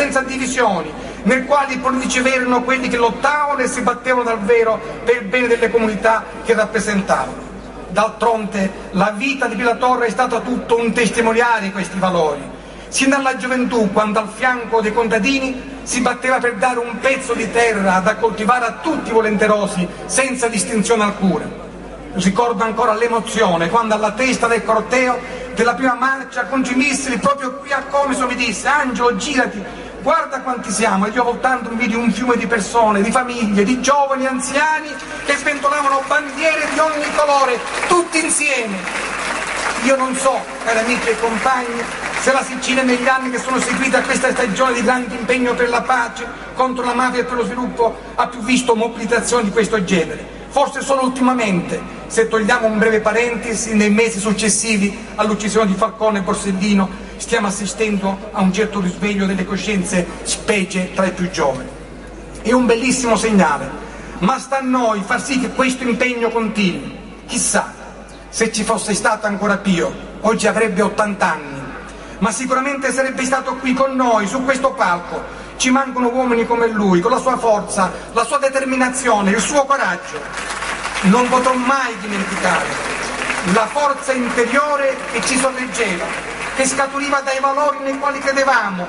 senza divisioni, nel quale i politici veri erano quelli che lottavano e si battevano davvero per il bene delle comunità che rappresentavano. D'altronde la vita di Pio La Torre è stata tutto un testimoniare di questi valori. Sin dalla gioventù, quando al fianco dei contadini si batteva per dare un pezzo di terra da coltivare a tutti i volenterosi, senza distinzione alcuna. Ricordo ancora l'emozione quando alla testa del corteo della prima marcia contro i missili, proprio qui a Comiso, mi disse: Angelo, girati, guarda quanti siamo. E io voltando vidi un fiume di persone, di famiglie, di giovani e anziani che sventolavano bandiere di ogni colore, tutti insieme. Io non so, cari amici e compagni, se la Sicilia negli anni che sono seguiti a questa stagione di grande impegno per la pace, contro la mafia e per lo sviluppo, ha più visto mobilitazioni di questo genere. Forse solo ultimamente, se togliamo un breve parentesi, nei mesi successivi all'uccisione di Falcone e Borsellino, stiamo assistendo a un certo risveglio delle coscienze, specie tra i più giovani. È un bellissimo segnale, ma sta a noi far sì che questo impegno continui. Chissà, se ci fosse stato ancora Pio, oggi avrebbe 80 anni, ma sicuramente sarebbe stato qui con noi, su questo palco. Ci mancano uomini come lui, con la sua forza, la sua determinazione, il suo coraggio. Non potrò mai dimenticare la forza interiore che ci sorreggeva, che scaturiva dai valori nei quali credevamo,